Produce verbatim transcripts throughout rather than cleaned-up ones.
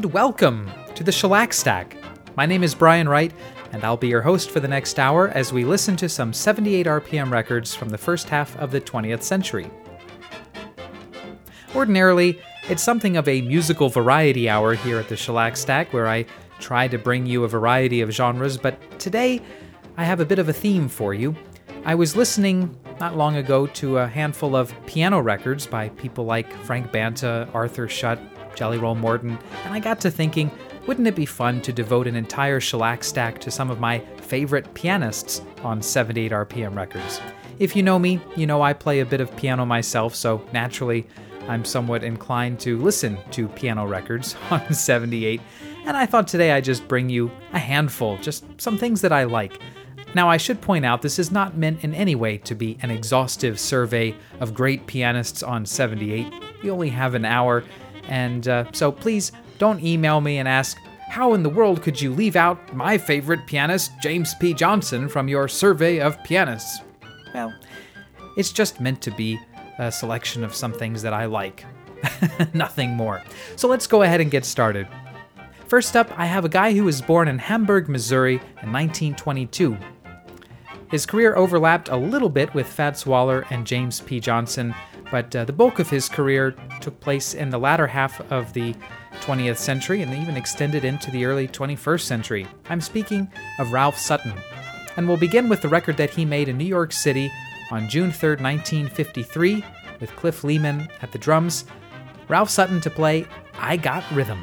and welcome to the Shellac Stack. My name is Brian Wright, and I'll be your host for the next hour as we listen to some seventy-eight R P M records from the first half of the twentieth century. Ordinarily, it's something of a musical variety hour here at the Shellac Stack, where I try to bring you a variety of genres, but today I have a bit of a theme for you. I was listening not long ago to a handful of piano records by people like Frank Banta, Arthur Schutt, Jelly Roll Morton, and I got to thinking, wouldn't it be fun to devote an entire Shellac Stack to some of my favorite pianists on seventy-eight R P M records? If you know me, you know I play a bit of piano myself, so naturally I'm somewhat inclined to listen to piano records on seventy-eight, and I thought today I'd just bring you a handful, just some things that I like. Now, I should point out this is not meant in any way to be an exhaustive survey of great pianists on seventy-eight. We only have an hour, and uh, so please don't email me and ask, how in the world could you leave out my favorite pianist, James P. Johnson, from your survey of pianists? Well, it's just meant to be a selection of some things that I like. Nothing more. So let's go ahead and get started. First up, I have a guy who was born in Hamburg, Missouri in nineteen twenty-two. His career overlapped a little bit with Fats Waller and James P. Johnson, but uh, the bulk of his career took place in the latter half of the twentieth century and even extended into the early twenty-first century. I'm speaking of Ralph Sutton. And we'll begin with the record that he made in New York City on June third, nineteen fifty-three, with Cliff Lehman at the drums. Ralph Sutton to play I Got Rhythm.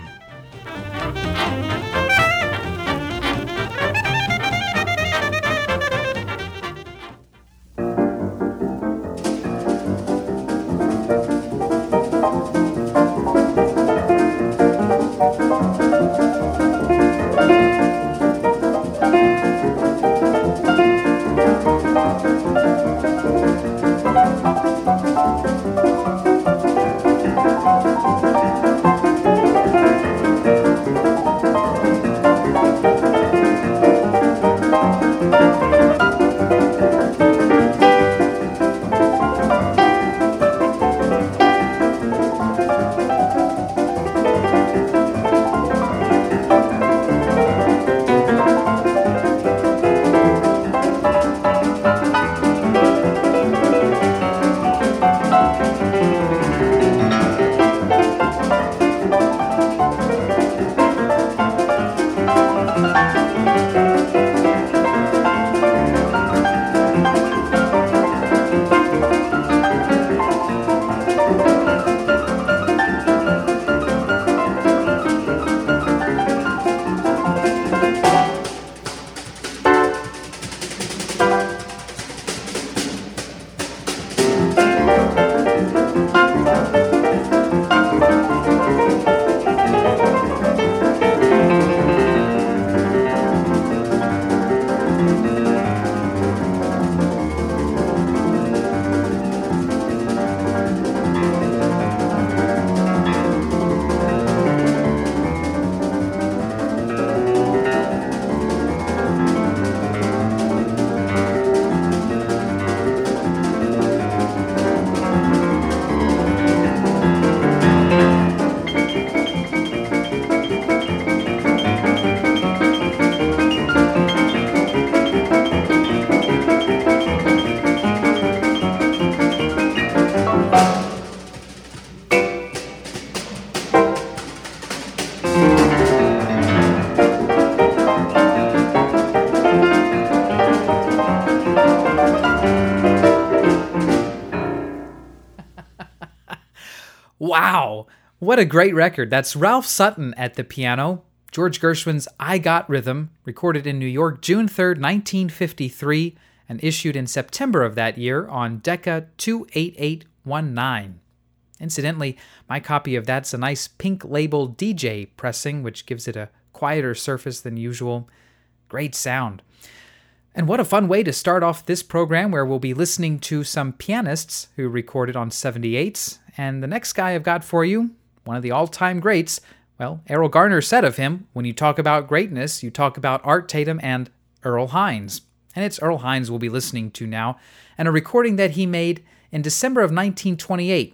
Wow, what a great record. That's Ralph Sutton at the piano. George Gershwin's I Got Rhythm, recorded in New York June third, nineteen fifty-three, and issued in September of that year on Decca two eight eight one nine. Incidentally, my copy of that's a nice pink label D J pressing, which gives it a quieter surface than usual. Great sound. And what a fun way to start off this program, where we'll be listening to some pianists who recorded on seventy-eights. And the next guy I've got for you, one of the all-time greats, well, Errol Garner said of him, when you talk about greatness, you talk about Art Tatum and Earl Hines. And it's Earl Hines we'll be listening to now, and a recording that he made in December of nineteen twenty-eight.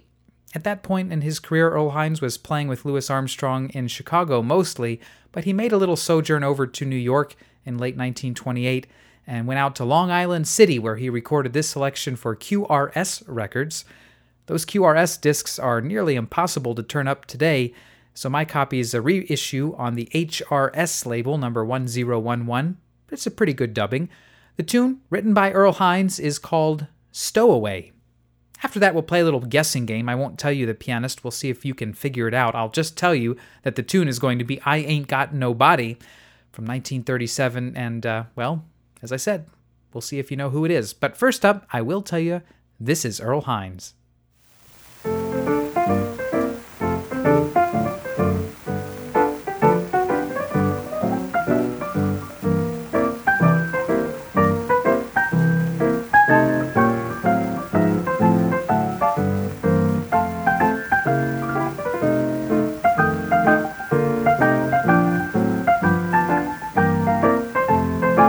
At that point in his career, Earl Hines was playing with Louis Armstrong in Chicago mostly, but he made a little sojourn over to New York in late nineteen twenty-eight and went out to Long Island City, where he recorded this selection for Q R S Records. Those Q R S discs are nearly impossible to turn up today, so my copy is a reissue on the H R S label, number one zero one one. It's a pretty good dubbing. The tune, written by Earl Hines, is called Stowaway. After that, we'll play a little guessing game. I won't tell you the pianist. We'll see if you can figure it out. I'll just tell you that the tune is going to be I Ain't Got No Body from nineteen thirty-seven, and, uh, well, as I said, we'll see if you know who it is. But first up, I will tell you, this is Earl Hines.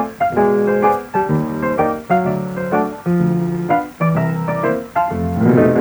Mm-hmm.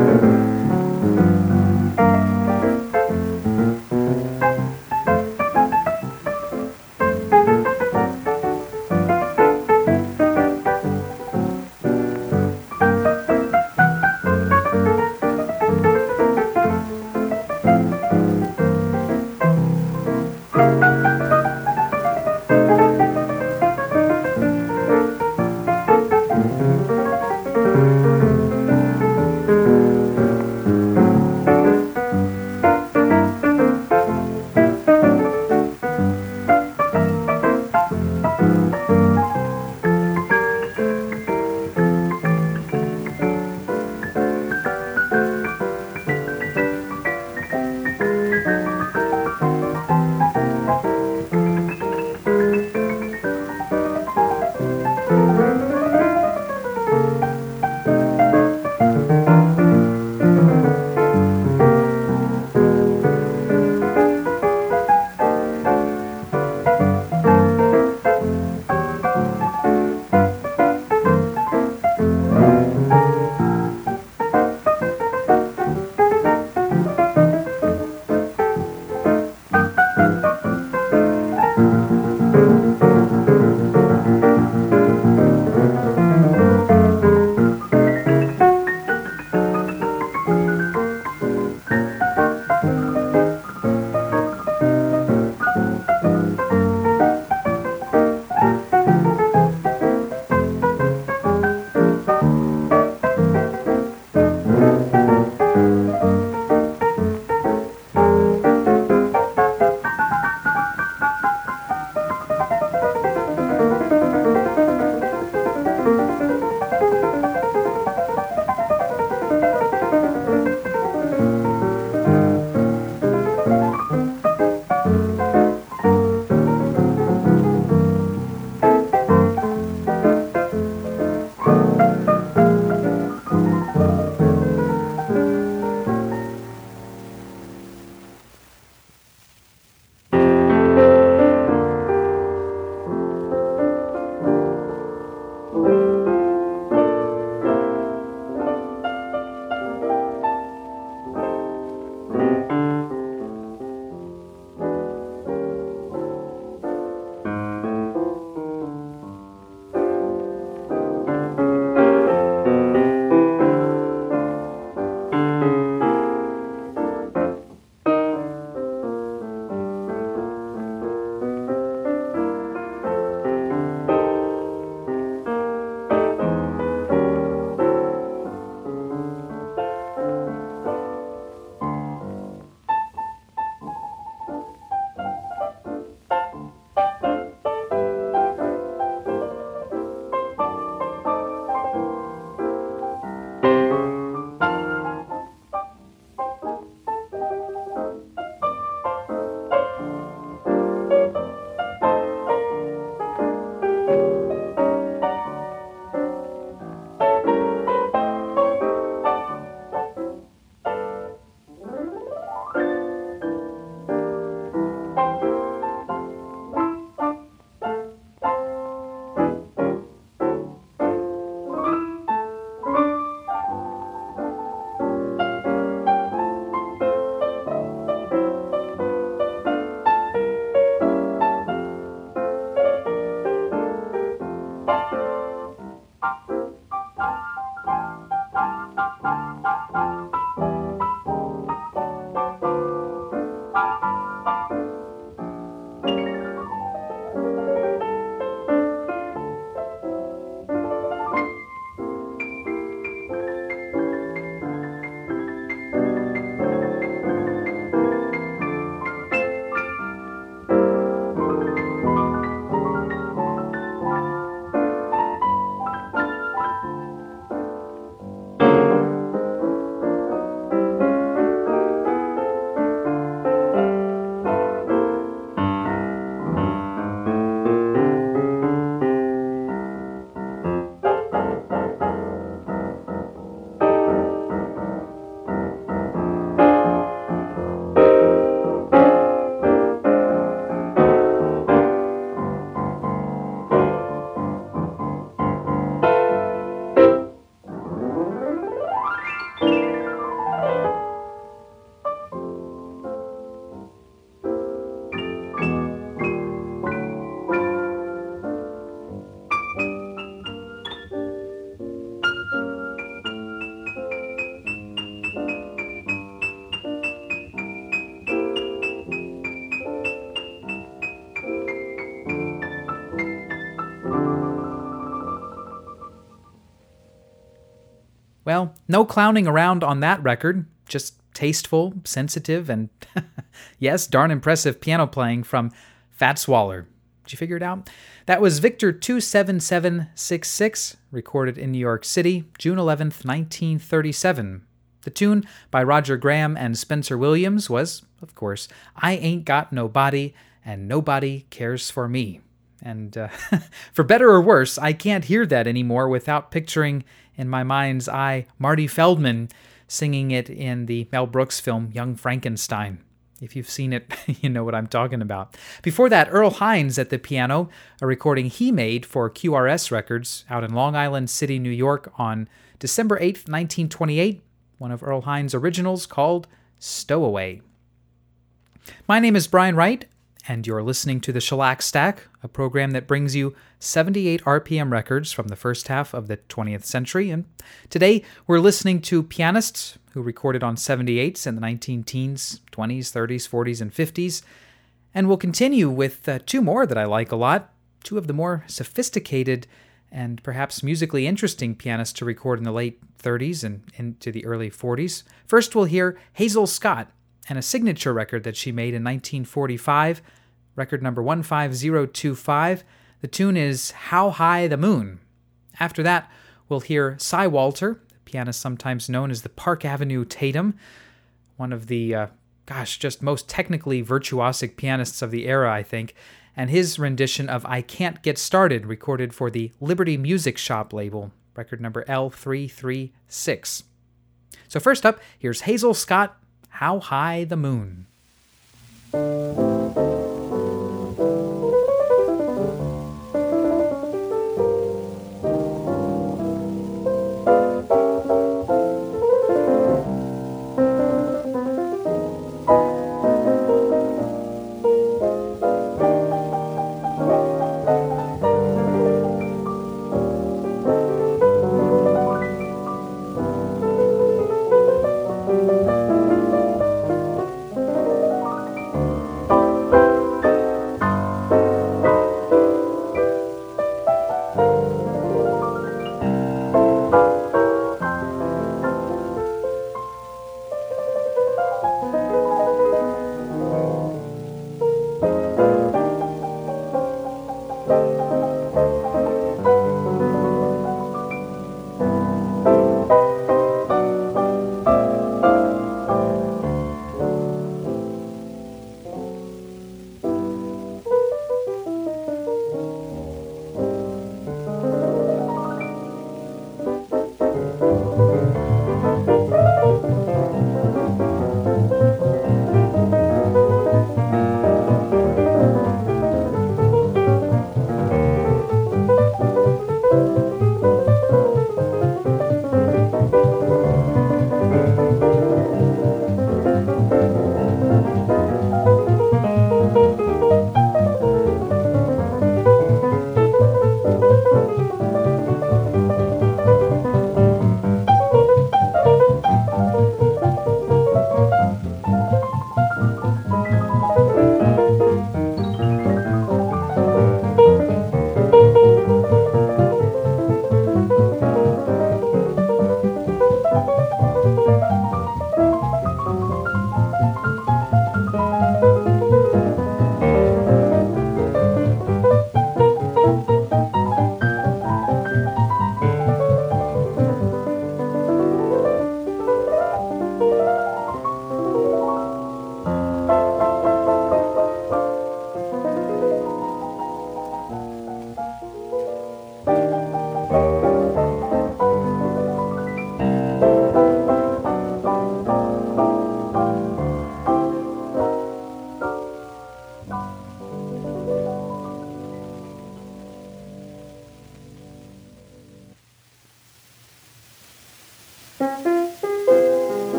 Well, no clowning around on that record, just tasteful, sensitive, and yes, darn impressive piano playing from Fats Waller. Did you figure it out? That was Victor two seven seven six six, recorded in New York City, June eleventh, nineteen thirty-seven. The tune, by Roger Graham and Spencer Williams, was, of course, I Ain't Got Nobody and Nobody Cares for Me. And uh, for better or worse, I can't hear that anymore without picturing in my mind's eye Marty Feldman singing it in the Mel Brooks film Young Frankenstein. If you've seen it, you know what I'm talking about. Before that, Earl Hines at the piano, a recording he made for Q R S Records out in Long Island City, New York on December eighth, nineteen twenty-eight, one of Earl Hines' originals called Stowaway. My name is Brian Wright, and you're listening to the Shellac Stack, a program that brings you seventy-eight R P M records from the first half of the twentieth century. And today we're listening to pianists who recorded on seventy-eights in the nineteen teens, twenties, thirties, forties, and fifties. And we'll continue with uh, two more that I like a lot, two of the more sophisticated and perhaps musically interesting pianists to record in the late thirties and into the early forties. First, we'll hear Hazel Scott and a signature record that she made in nineteen forty-five, record number one five zero two five. The tune is How High the Moon. After that, we'll hear Cy Walter, the pianist sometimes known as the Park Avenue Tatum, one of the, uh, gosh, just most technically virtuosic pianists of the era, I think, and his rendition of I Can't Get Started, recorded for the Liberty Music Shop label, record number L three three six. So first up, here's Hazel Scott, How High the Moon.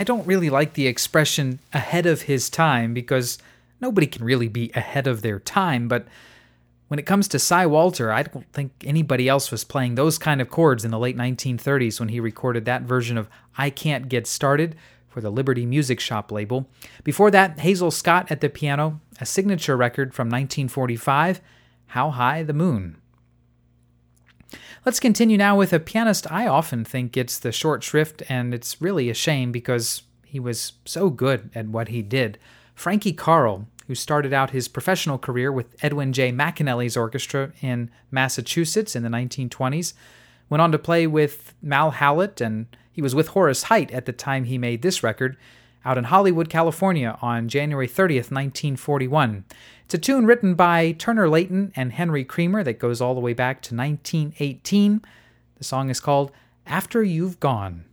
I don't really like the expression ahead of his time because nobody can really be ahead of their time, but when it comes to Cy Walter, I don't think anybody else was playing those kind of chords in the late nineteen thirties when he recorded that version of I Can't Get Started for the Liberty Music Shop label. Before that, Hazel Scott at the piano, a signature record from nineteen forty-five, How High the Moon. Let's continue now with a pianist I often think gets the short shrift, and it's really a shame because he was so good at what he did. Frankie Carl, who started out his professional career with Edwin J. McAnally's orchestra in Massachusetts in the nineteen twenties, went on to play with Mal Hallett, and he was with Horace Heidt at the time he made this record, out in Hollywood, California on January thirtieth, nineteen forty-one. It's a tune written by Turner Layton and Henry Creamer that goes all the way back to nineteen eighteen. The song is called After You've Gone.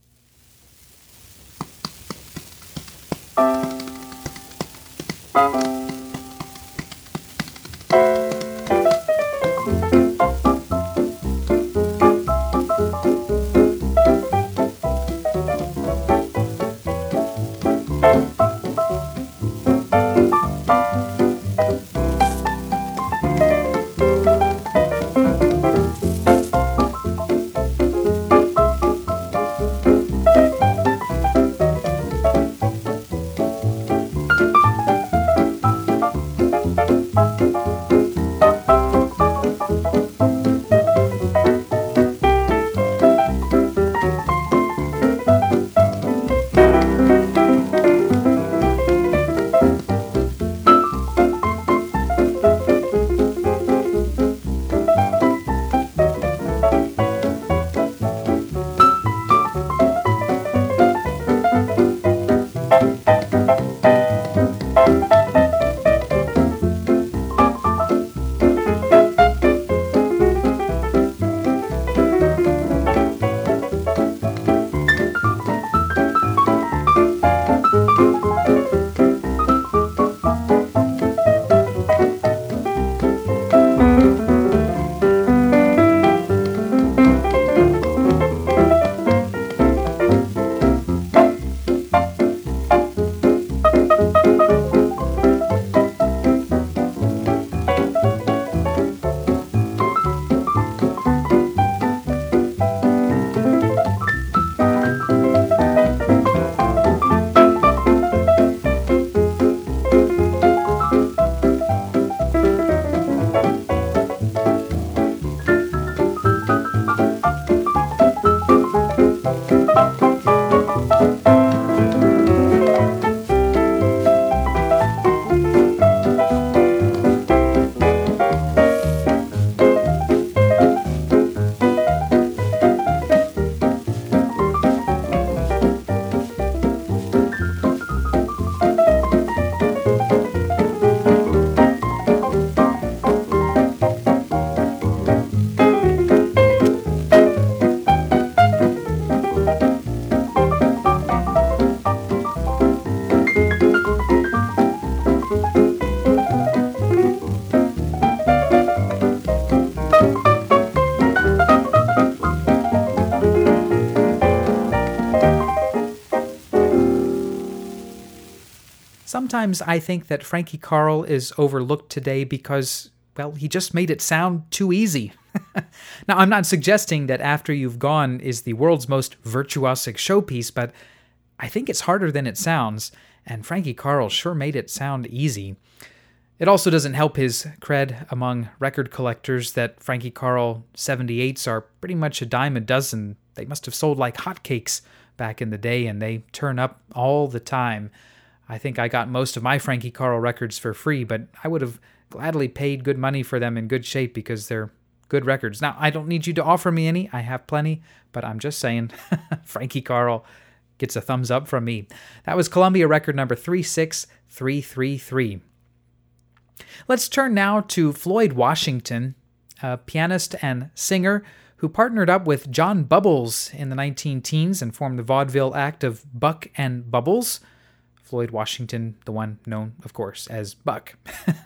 Sometimes I think that Frankie Carl is overlooked today because, well, he just made it sound too easy. Now, I'm not suggesting that After You've Gone is the world's most virtuosic showpiece, but I think it's harder than it sounds, and Frankie Carl sure made it sound easy. It also doesn't help his cred among record collectors that Frankie Carl seventy-eights are pretty much a dime a dozen. They must have sold like hotcakes back in the day, and they turn up all the time. I think I got most of my Frankie Carl records for free, but I would have gladly paid good money for them in good shape because they're good records. Now, I don't need you to offer me any. I have plenty, but I'm just saying, Frankie Carl gets a thumbs up from me. That was Columbia record number three six three three three. Let's turn now to Floyd Washington, a pianist and singer who partnered up with John Bubbles in the nineteen teens and formed the vaudeville act of Buck and Bubbles. Floyd Washington, the one known, of course, as Buck.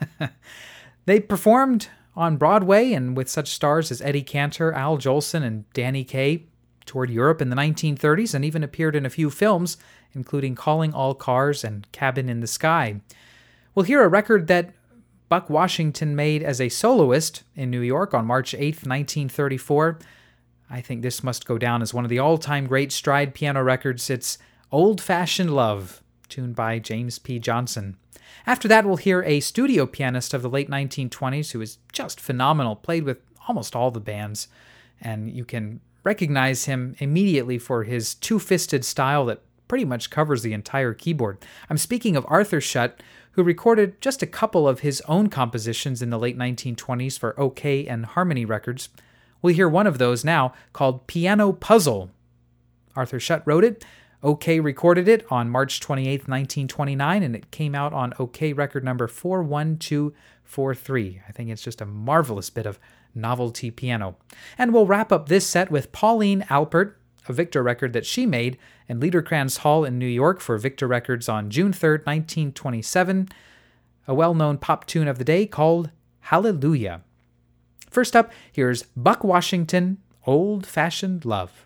They performed on Broadway and with such stars as Eddie Cantor, Al Jolson, and Danny Kaye. toured Europe in the nineteen thirties and even appeared in a few films, including Calling All Cars and Cabin in the Sky. We'll hear a record that Buck Washington made as a soloist in New York on March eighth, nineteen thirty-four. I think this must go down as one of the all-time great stride piano records. It's Old Fashioned Love, tuned by James P. Johnson. After that, we'll hear a studio pianist of the late nineteen twenties who is just phenomenal, played with almost all the bands, and you can recognize him immediately for his two-fisted style that pretty much covers the entire keyboard. I'm speaking of Arthur Schutt, who recorded just a couple of his own compositions in the late nineteen twenties for OK and Harmony Records. We'll hear one of those now, called Piano Puzzle. Arthur Schutt wrote it. OK recorded it on March twenty-eighth, nineteen twenty-nine, and it came out on OK record number four one two four three. I think it's just a marvelous bit of novelty piano. And we'll wrap up this set with Pauline Alpert, a Victor record that she made in Liederkranz Hall in New York for Victor Records on June third, nineteen twenty-seven, a well-known pop tune of the day called Hallelujah. First up, here's Buck Washington, Old Fashioned Love.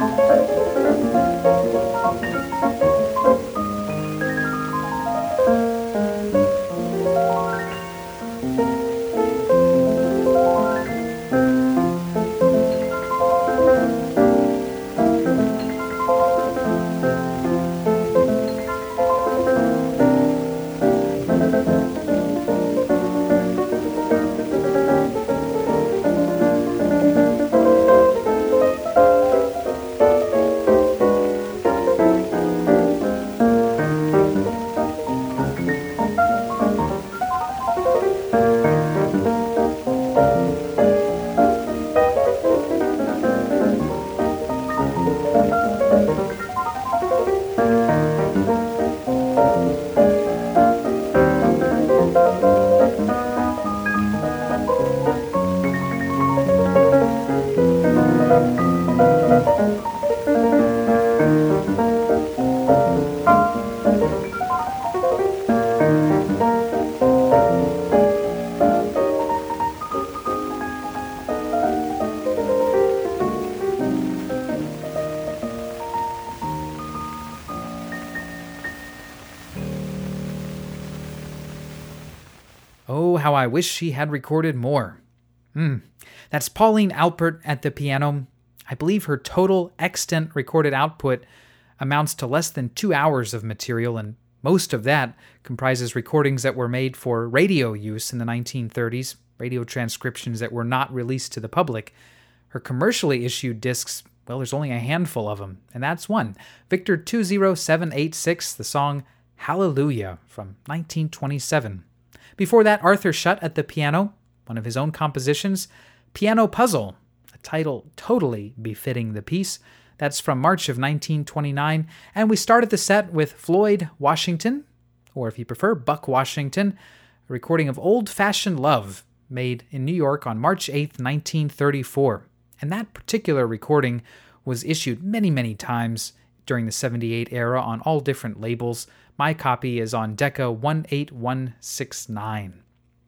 Oh, how I wish she had recorded more. Hmm. That's Pauline Alpert at the piano. I believe her total extant recorded output amounts to less than two hours of material, and most of that comprises recordings that were made for radio use in the nineteen thirties, radio transcriptions that were not released to the public. Her commercially issued discs, well, there's only a handful of them, and that's one. Victor two zero seven eight six, the song Hallelujah from nineteen twenty-seven. Before that, Arthur Schutt at the piano, one of his own compositions, Piano Puzzle, a title totally befitting the piece. That's from March of nineteen twenty-nine. And we started the set with Floyd Washington, or if you prefer, Buck Washington, a recording of Old Fashioned Love, made in New York on March eighth, nineteen thirty-four. And that particular recording was issued many, many times during the seventy-eight era on all different labels. My copy is on Decca one eight one six nine.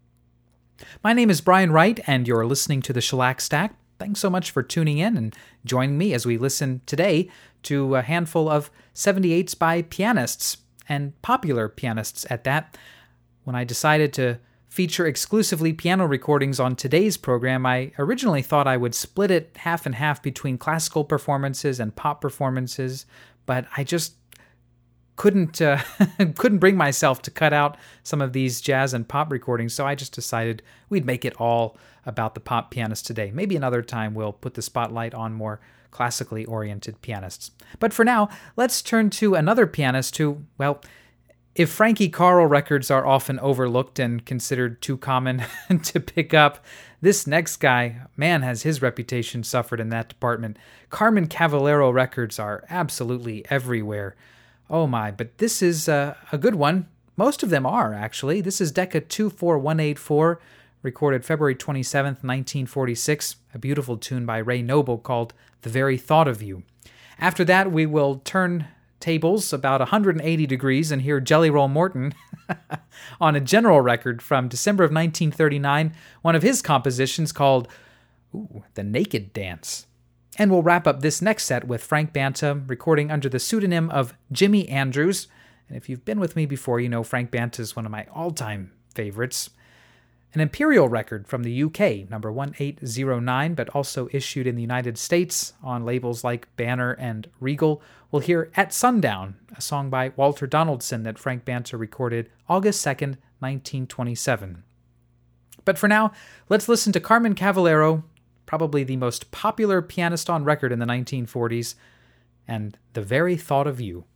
My name is Brian Wright, and you're listening to the Shellac Stack. Thanks so much for tuning in and joining me as we listen today to a handful of seventy-eights by pianists, and popular pianists at that. When I decided to feature exclusively piano recordings on today's program, I originally thought I would split it half and half between classical performances and pop performances, but I just couldn't uh, couldn't bring myself to cut out some of these jazz and pop recordings, so I just decided we'd make it all about the pop pianist today. Maybe another time we'll put the spotlight on more classically oriented pianists. But for now, let's turn to another pianist who, well, if Frankie Carl records are often overlooked and considered too common to pick up, this next guy, man, has his reputation suffered in that department. Carmen Cavallero records are absolutely everywhere. Oh my, but this is uh, a good one. Most of them are, actually. This is Decca two four one eight four, recorded February twenty-seventh, nineteen forty-six, a beautiful tune by Ray Noble called The Very Thought of You. After that, we will turn tables about one hundred eighty degrees and hear Jelly Roll Morton on a general record from December of nineteen thirty-nine, one of his compositions called ooh, The Naked Dance. And we'll wrap up this next set with Frank Banta recording under the pseudonym of Jimmy Andrews. And if you've been with me before, you know Frank Banta is one of my all-time favorites. An Imperial record from the U K, number one eight zero nine, but also issued in the United States on labels like Banner and Regal. We'll hear At Sundown, a song by Walter Donaldson that Frank Banta recorded August second, nineteen twenty-seven. But for now, let's listen to Carmen Cavallero, probably the most popular pianist on record in the nineteen forties, and The Very Thought of You.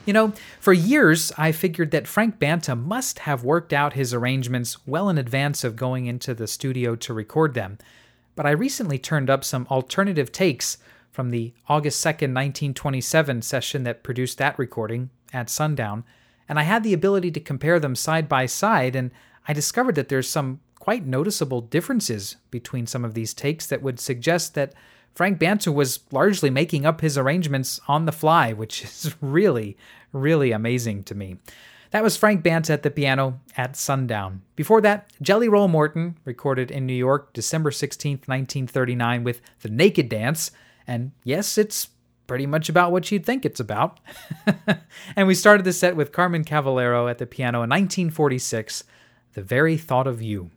You know, for years, I figured that Frank Banta must have worked out his arrangements well in advance of going into the studio to record them. But I recently turned up some alternative takes from the August second, nineteen twenty-seven session that produced that recording at sundown, and I had the ability to compare them side by side, and I discovered that there's some quite noticeable differences between some of these takes that would suggest that Frank Banta was largely making up his arrangements on the fly, which is really, really amazing to me. That was Frank Banta at the piano at sundown. Before that, Jelly Roll Morton, recorded in New York, December sixteenth, nineteen thirty-nine, with The Naked Dance. And yes, it's pretty much about what you'd think it's about. And we started the set with Carmen Cavallero at the piano in nineteen forty-six, The Very Thought of You.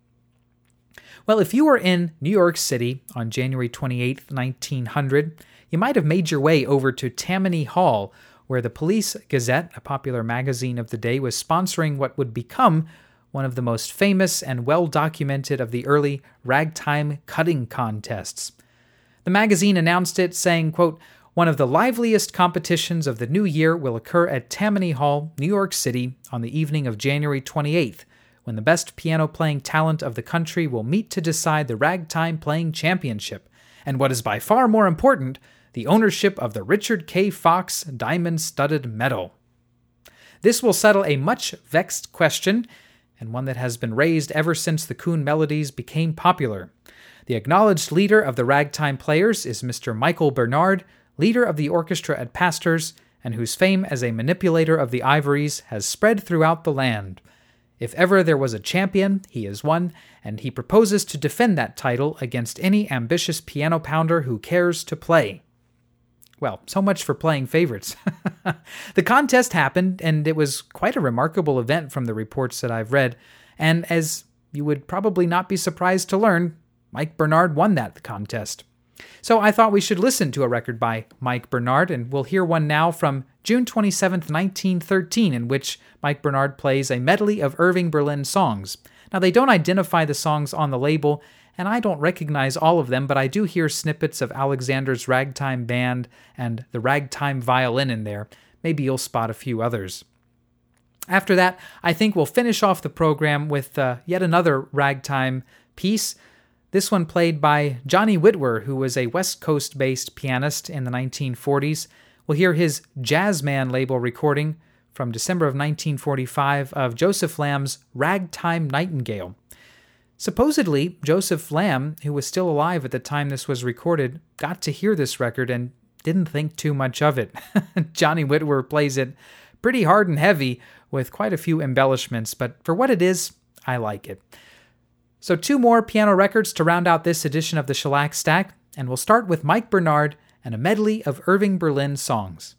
Well, if you were in New York City on January twenty-eighth, nineteen hundred, you might have made your way over to Tammany Hall, where the Police Gazette, a popular magazine of the day, was sponsoring what would become one of the most famous and well-documented of the early ragtime cutting contests. The magazine announced it, saying, quote, "One of the liveliest competitions of the new year will occur at Tammany Hall, New York City, on the evening of January twenty-eighth, when the best piano-playing talent of the country will meet to decide the Ragtime Playing Championship, and what is by far more important, the ownership of the Richard K. Fox Diamond-Studded Medal. This will settle a much-vexed question, and one that has been raised ever since the Coon Melodies became popular. The acknowledged leader of the ragtime players is Mister Michael Bernard, leader of the orchestra at Pastor's, and whose fame as a manipulator of the ivories has spread throughout the land. If ever there was a champion, he is one, and he proposes to defend that title against any ambitious piano pounder who cares to play." Well, so much for playing favorites. The contest happened, and it was quite a remarkable event from the reports that I've read, and as you would probably not be surprised to learn, Mike Bernard won that contest. So I thought we should listen to a record by Mike Bernard, and we'll hear one now from June twenty-seventh, nineteen thirteen, in which Mike Bernard plays a medley of Irving Berlin songs. Now, they don't identify the songs on the label, and I don't recognize all of them, but I do hear snippets of Alexander's Ragtime Band and the Ragtime Violin in there. Maybe you'll spot a few others. After that, I think we'll finish off the program with uh, yet another ragtime piece. This one played by Johnny Whitwer, who was a West Coast-based pianist in the nineteen forties. We'll hear his Jazzman label recording from December of nineteen forty-five of Joseph Lamb's Ragtime Nightingale. Supposedly, Joseph Lamb, who was still alive at the time this was recorded, got to hear this record and didn't think too much of it. Johnny Whitwer plays it pretty hard and heavy with quite a few embellishments, but for what it is, I like it. So two more piano records to round out this edition of the Shellac Stack, and we'll start with Mike Bernard and a medley of Irving Berlin songs.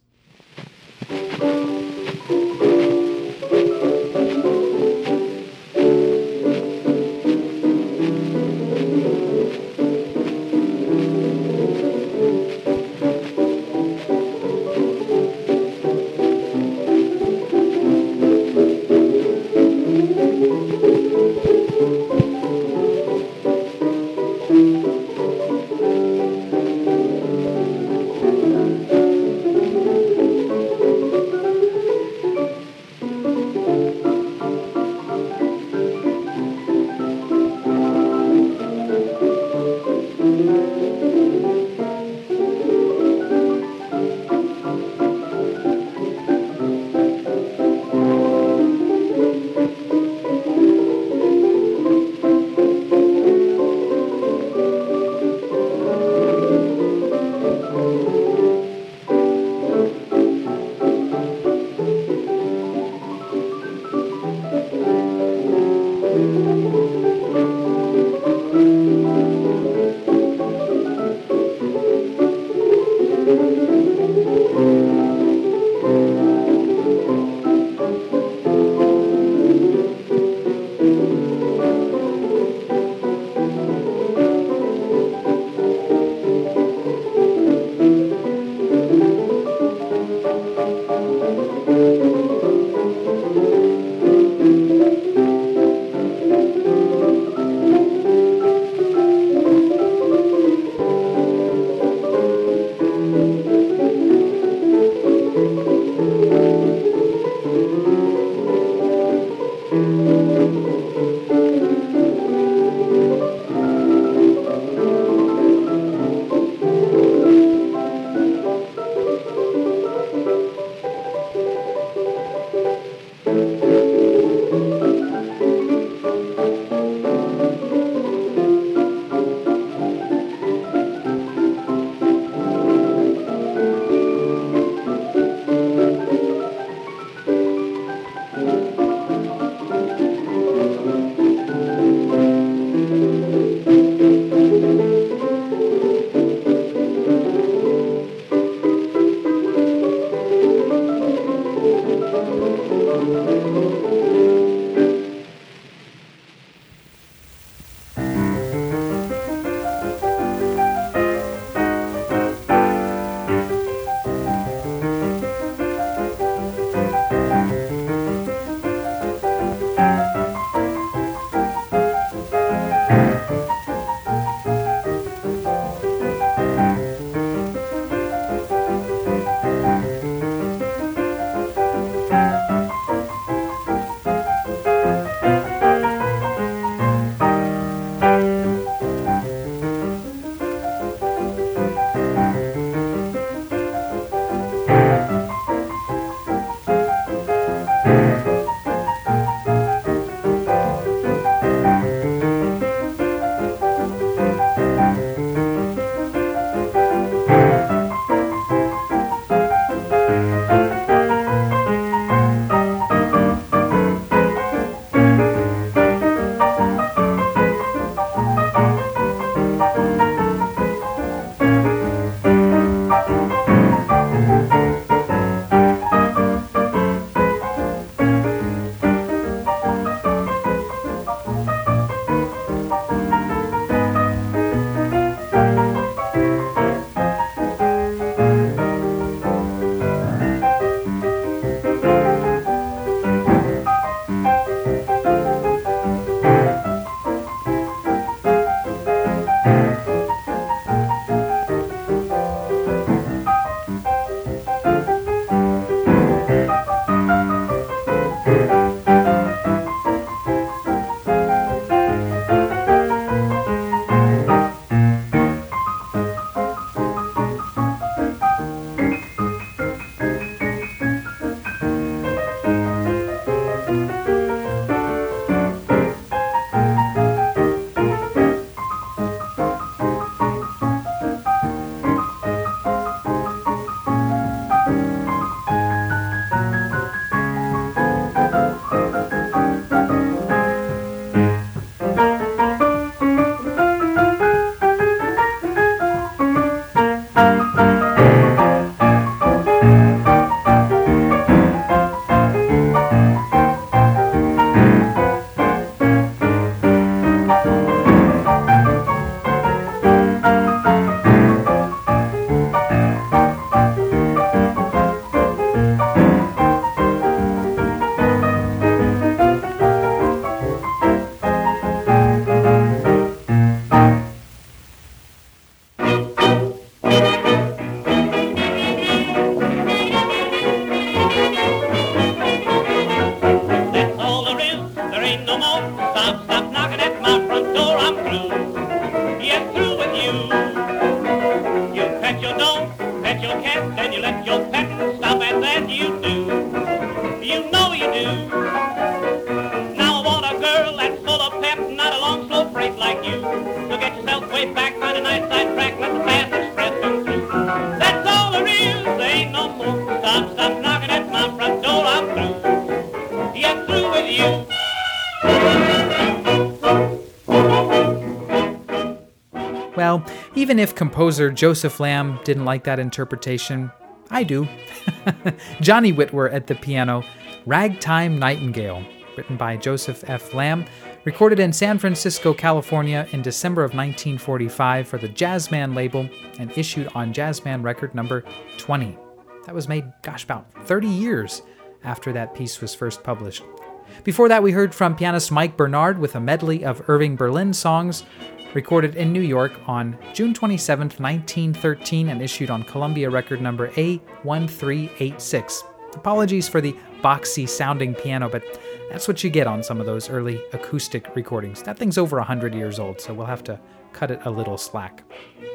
Well, even if composer Joseph Lamb didn't like that interpretation, I do. Johnny Whitwer at the piano, Ragtime Nightingale, written by Joseph F. Lamb, recorded in San Francisco, California in December of nineteen forty-five for the Jazzman label and issued on Jazzman record number twenty. That was made, gosh, about thirty years after that piece was first published. Before that, we heard from pianist Mike Bernard with a medley of Irving Berlin songs, recorded in New York on June twenty-seventh, nineteen thirteen, and issued on Columbia record number A one three eight six. Apologies for the boxy sounding piano, but that's what you get on some of those early acoustic recordings. That thing's over one hundred years old, so we'll have to cut it a little slack.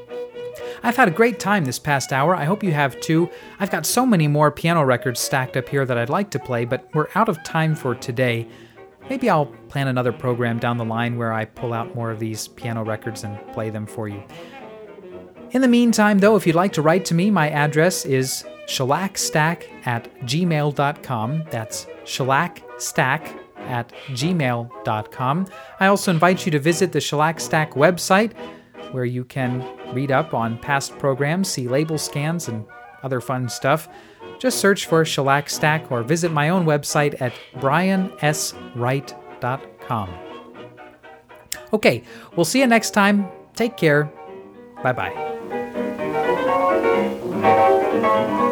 I've had a great time this past hour. I hope you have too. I've got so many more piano records stacked up here that I'd like to play, but we're out of time for today. Maybe I'll plan another program down the line where I pull out more of these piano records and play them for you. In the meantime, though, if you'd like to write to me, my address is shellackstack at gmail dot com. That's shellackstack at gmail dot com. I also invite you to visit the Shellac Stack website, where you can read up on past programs, see label scans, and other fun stuff. Just search for Shellac Stack or visit my own website at brian s wright dot com. Okay, we'll see you next time. Take care. Bye-bye.